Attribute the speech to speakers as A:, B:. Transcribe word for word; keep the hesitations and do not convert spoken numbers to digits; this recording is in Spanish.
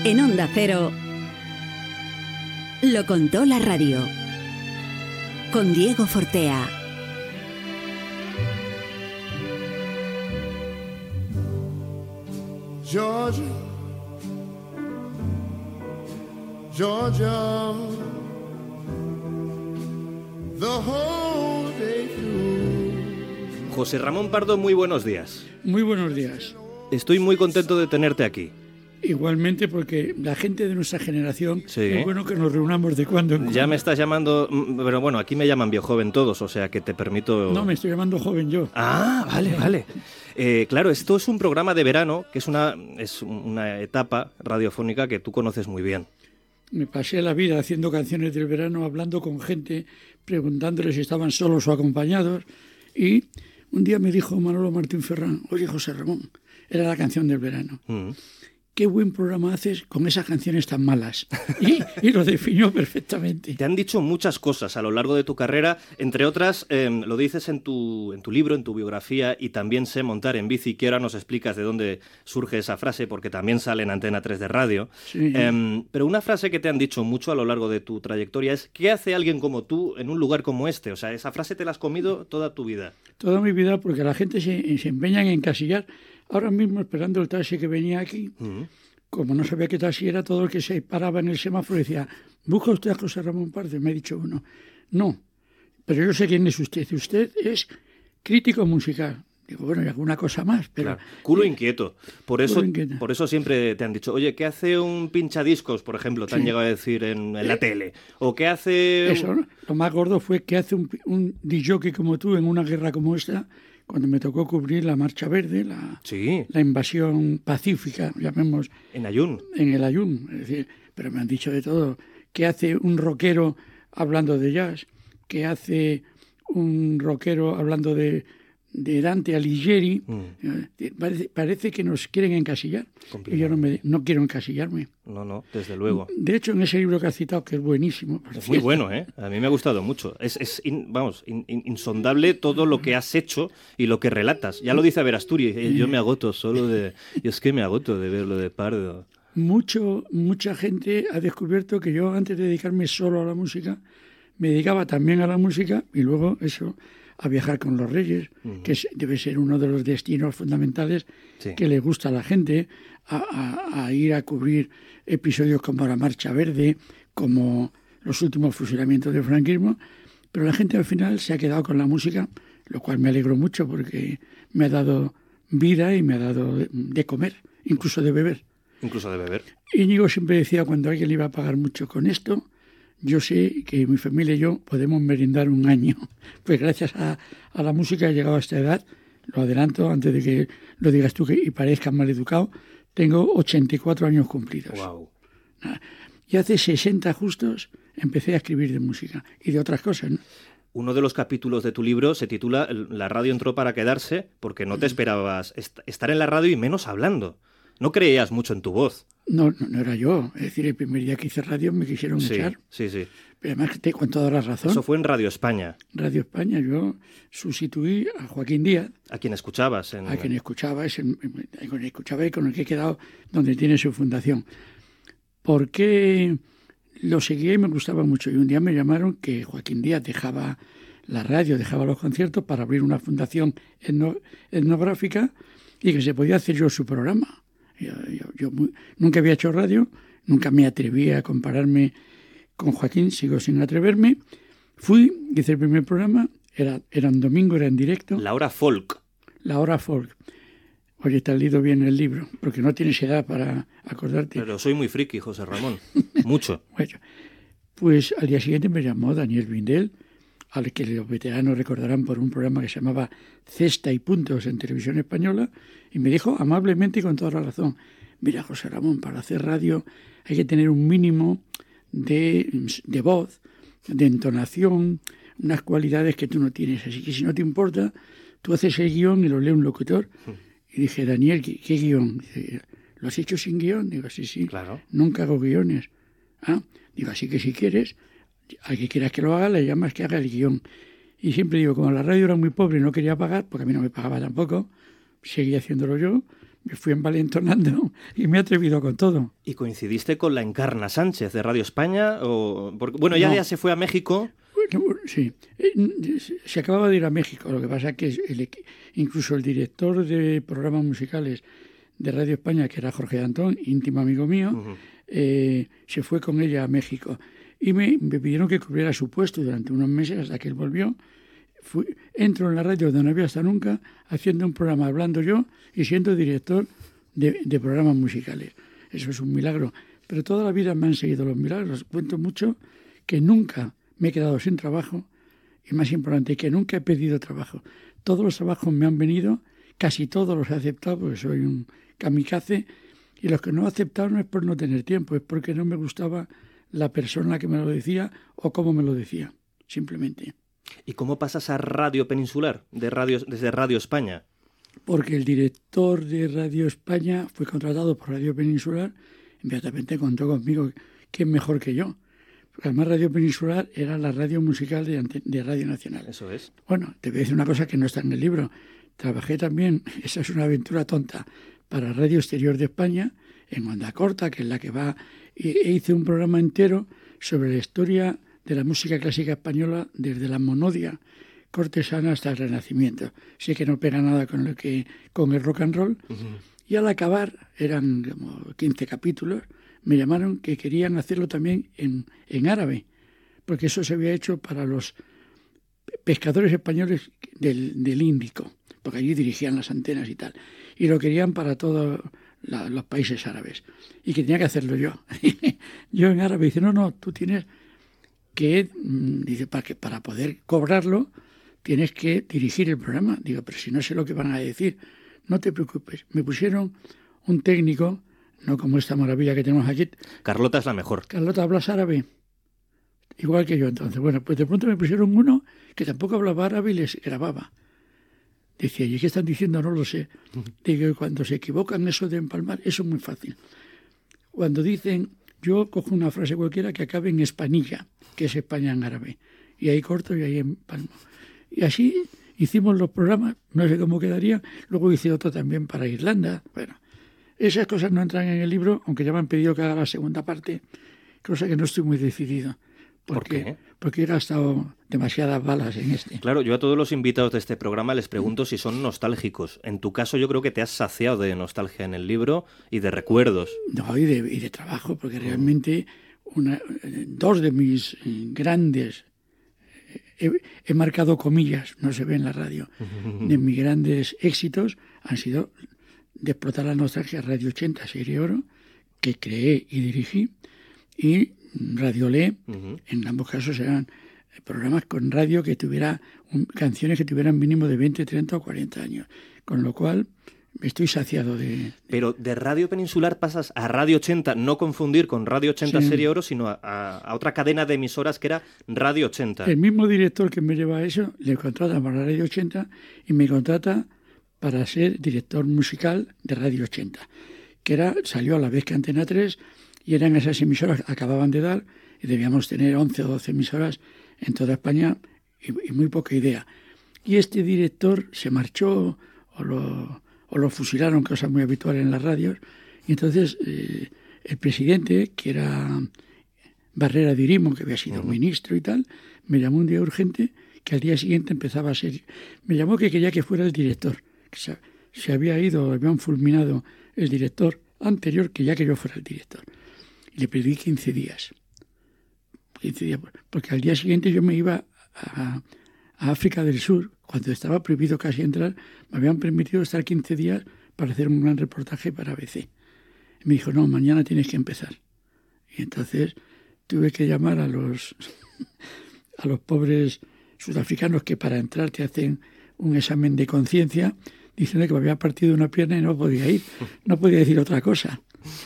A: En Onda Cero, lo contó la radio, con Diego Fortea.
B: Georgia, Georgia, the whole day through.
C: José Ramón Pardo, muy buenos días.
D: Muy buenos días.
C: Estoy muy contento de tenerte aquí.
D: Igualmente, porque la gente de nuestra generación,
C: Sí.
D: es bueno que nos reunamos de cuando en cuando.
C: Ya me estás llamando, pero bueno, aquí me llaman viejo joven todos, o sea que te permito...
D: No, me estoy llamando joven yo.
C: Ah, vale, vale. Eh, claro, esto es un programa de verano, que es una, es una etapa radiofónica que tú conoces muy bien.
D: Me pasé la vida haciendo canciones del verano, hablando con gente, preguntándoles si estaban solos o acompañados. Y un día me dijo Manolo Martín Ferrán: oye, José Ramón, era la canción del verano.
C: Mm.
D: Qué buen programa haces con esas canciones tan malas. Y, y lo definió perfectamente.
C: Te han dicho muchas cosas a lo largo de tu carrera, entre otras, eh, lo dices en tu, en tu libro, en tu biografía, y también sé montar en bici, que ahora nos explicas de dónde surge esa frase, porque también sale en Antena tres de radio.
D: Sí.
C: Eh, pero una frase que te han dicho mucho a lo largo de tu trayectoria es: ¿qué hace alguien como tú en un lugar como este? O sea, esa frase te la has comido toda tu vida.
D: Toda mi vida, porque la gente se, se empeña en encasillar. Ahora mismo, esperando el taxi que venía aquí,
C: Mm.
D: como no sabía qué taxi era, todo el que se paraba en el semáforo decía: ¿busca usted a José Ramón Pardo? Me ha dicho uno: no, pero yo sé quién es usted. Usted es crítico musical. Digo, bueno, y alguna cosa más, pero...
C: Claro. Culo
D: eh,
C: inquieto. Por eso,
D: culo inquieto.
C: por eso siempre te han dicho: oye, ¿qué hace un pinchadiscos, por ejemplo? Te han
D: Sí.
C: llegado a decir en, en la tele. O ¿qué hace...?
D: Eso, ¿no? Lo más gordo fue que hace un, un disjockey como tú en una guerra como esta, cuando me tocó cubrir la Marcha Verde, la,
C: Sí,
D: la invasión pacífica, llamemos,
C: en Ayun.
D: en el Ayun. Es decir, pero me han dicho de todo. ¿Qué hace un rockero hablando de jazz? ¿Qué hace un rockero hablando de, de Dante Alighieri?
C: Mm.
D: Eh, Parece, parece que nos quieren encasillar. Y
C: Complicado.
D: yo no, me, no quiero encasillarme.
C: No, no, desde luego.
D: De hecho, en ese libro que has citado, que es buenísimo, por
C: Es muy
D: cierto,
C: bueno, ¿eh? A mí me ha gustado mucho. Es, es in- vamos, in- in- insondable todo lo que has hecho y lo que relatas. Ya lo dice Verasturi: eh, yo me agoto solo de... Yo es que me agoto de ver lo de Pardo.
D: Mucho, mucha gente ha descubierto que yo, antes de dedicarme solo a la música, me dedicaba también a la música y luego eso, a viajar con los Reyes,
C: Ujú.
D: que es- debe ser uno de los destinos fundamentales
C: Sí.
D: que le gusta a la gente, a, a- a ir a cubrir episodios como la Marcha Verde, como los últimos fusilamientos del franquismo, pero la gente al final se ha quedado con la música, lo cual me alegro mucho porque me ha dado vida y me ha dado de, de comer, incluso de beber.
C: Incluso de beber.
D: Íñigo siempre decía, cuando alguien le iba a pagar mucho con esto, yo sé que mi familia y yo podemos merendar un año. Pues gracias a, a la música he llegado a esta edad. Lo adelanto antes de que lo digas tú que, y parezcas mal educado. Tengo ochenta y cuatro años cumplidos.
C: Wow.
D: Y hace sesenta justos empecé a escribir de música y de otras cosas, ¿no?
C: Uno de los capítulos de tu libro se titula La radio entró para quedarse, porque no te esperabas est- estar en la radio y menos hablando. No creías mucho en tu voz.
D: No, no, no era yo. Es decir, el primer día que hice radio me quisieron
C: Sí,
D: echar.
C: sí, sí.
D: Pero además, que te, con toda la razón,
C: Eso fue en Radio España,
D: Radio España, yo sustituí a Joaquín Díaz,
C: a quien escuchabas. En...
D: a quien escuchaba, es el, a quien escuchaba y con el que he quedado donde tiene su fundación. Porque lo seguía y me gustaba mucho. Y un día me llamaron que Joaquín Díaz dejaba la radio, dejaba los conciertos para abrir una fundación etno, etnográfica y que se podía hacer yo su programa. Yo, yo, yo muy, nunca había hecho radio, nunca me atreví a compararme con Joaquín, sigo sin atreverme. Fui, hice el primer programa, era, era un domingo, era en directo.
C: La hora folk.
D: La hora folk. Oye, te has leído bien el libro, porque no tienes edad para acordarte.
C: Pero soy muy friki, José Ramón. Mucho.
D: Bueno, pues al día siguiente me llamó Daniel Vindel, al que los veteranos recordarán por un programa que se llamaba Cesta y Puntos en Televisión Española, y me dijo amablemente y con toda la razón: mira, José Ramón, para hacer radio hay que tener un mínimo de, de voz, de entonación, unas cualidades que tú no tienes. Así que si no te importa, tú haces el guión y lo lee un locutor. Y dije: Daniel, ¿qué, qué guión? Dice: ¿lo has hecho sin guión? Digo: sí, sí,
C: Claro.
D: nunca hago guiones. Ah, digo: así que si quieres, al que quieras que lo haga, le llamas que haga el guión. Y siempre digo, como la radio era muy pobre y no quería pagar, porque a mí no me pagaba tampoco, seguía haciéndolo yo, me fui envalentonando y me he atrevido con todo.
C: ¿Y coincidiste con la Encarna Sánchez de Radio España? O... Porque, bueno, ya,
D: No.
C: ya se fue a México.
D: Bueno, sí, se acababa de ir a México, lo que pasa es que el, incluso el director de programas musicales de Radio España, que era Jorge Antón, íntimo amigo mío, uh-huh. eh, se fue con ella a México y me, me pidieron que cubriera su puesto durante unos meses hasta que él volvió. Fui, entro en la radio donde no había hasta nunca, haciendo un programa, hablando yo y siendo director de, de programas musicales. Eso es un milagro. Pero toda la vida me han seguido los milagros. Cuento mucho que nunca me he quedado sin trabajo y, más importante, que nunca he pedido trabajo. Todos los trabajos me han venido, casi todos los he aceptado porque soy un kamikaze, y los que no he aceptado no es por no tener tiempo, es porque no me gustaba la persona que me lo decía o cómo me lo decía, simplemente.
C: ¿Y cómo pasas a Radio Peninsular, de radio, desde Radio España?
D: Porque el director de Radio España fue contratado por Radio Peninsular, inmediatamente contó conmigo, que es mejor que yo. Porque además Radio Peninsular era la radio musical de, de Radio Nacional.
C: Eso es.
D: Bueno, te voy a decir una cosa que no está en el libro. Trabajé también, esa es una aventura tonta, para Radio Exterior de España, en Onda Corta, que es la que va, e hice un programa entero sobre la historia de la música clásica española desde la monodia cortesana hasta el Renacimiento. Sé que no pega nada con lo que con el rock and roll. Uh-huh. Y al acabar, eran como quince capítulos, me llamaron que querían hacerlo también en, en árabe, porque eso se había hecho para los pescadores españoles del, del Índico, porque allí dirigían las antenas y tal, y lo querían para todos la, los países árabes, y que tenía que hacerlo yo. Yo en árabe dice, no, no, tú tienes que, dice, para, que, para poder cobrarlo, tienes que dirigir el programa. Digo, pero si no sé lo que van a decir, no te preocupes. Me pusieron un técnico, no como esta maravilla que tenemos aquí.
C: Carlota es la mejor.
D: Carlota, ¿hablas árabe? Igual que yo entonces. Bueno, pues de pronto me pusieron uno que tampoco hablaba árabe y les grababa. Decía, ¿y qué están diciendo? No lo sé. Digo, cuando se equivocan eso de empalmar, eso es muy fácil. Cuando dicen, yo cojo una frase cualquiera que acabe en Espanilla, que es España en árabe, y ahí corto y ahí empalmo. Y así hicimos los programas, no sé cómo quedaría. Luego hice otro también para Irlanda. Bueno, esas cosas no entran en el libro, aunque ya me han pedido que haga la segunda parte, cosa que no estoy muy decidido. Porque,
C: ¿Por qué?
D: Porque he gastado demasiadas balas en este.
C: Claro, yo a todos los invitados de este programa les pregunto si son nostálgicos. En tu caso yo creo que te has saciado de nostalgia en el libro y de recuerdos.
D: No, y de, y de trabajo, porque realmente una, dos de mis grandes, he, he marcado comillas, no se ve en la radio, de mis grandes éxitos han sido de explotar la nostalgia Radio ochenta, Serie Oro, que creé y dirigí, y Radio Le, uh-huh. En ambos casos eran programas con radio que tuviera un, canciones que tuvieran mínimo de veinte, treinta o cuarenta años, con lo cual estoy saciado de, de...
C: Pero de Radio Peninsular pasas a Radio ochenta, no confundir con Radio ochenta, sí. Serie Oro, sino a, a, a otra cadena de emisoras que era Radio ochenta.
D: El mismo director que me lleva a eso le contrata para Radio ochenta y me contrata para ser director musical de Radio ochenta, que era salió a la vez que Antena tres. Y eran esas emisoras que acababan de dar y debíamos tener once o doce emisoras en toda España y, y muy poca idea. Y este director se marchó o lo, o lo fusilaron, cosa muy habitual en las radios. Y entonces eh, el presidente, que era Barrera de Irimo, que había sido uh-huh. ministro y tal, me llamó un día urgente, que al día siguiente empezaba a ser... Me llamó que quería que fuera el director, que se, se había ido, habían fulminado el director anterior, que ya que yo fuera el director. Le pedí quince días. quince días, porque al día siguiente yo me iba a, a África del Sur, cuando estaba prohibido casi entrar, me habían permitido estar quince días para hacer un gran reportaje para A B C. Y me dijo, no, mañana tienes que empezar. Y entonces tuve que llamar a los, a los pobres sudafricanos que para entrar te hacen un examen de conciencia, diciendo que me había partido una pierna y no podía ir, no podía decir otra cosa.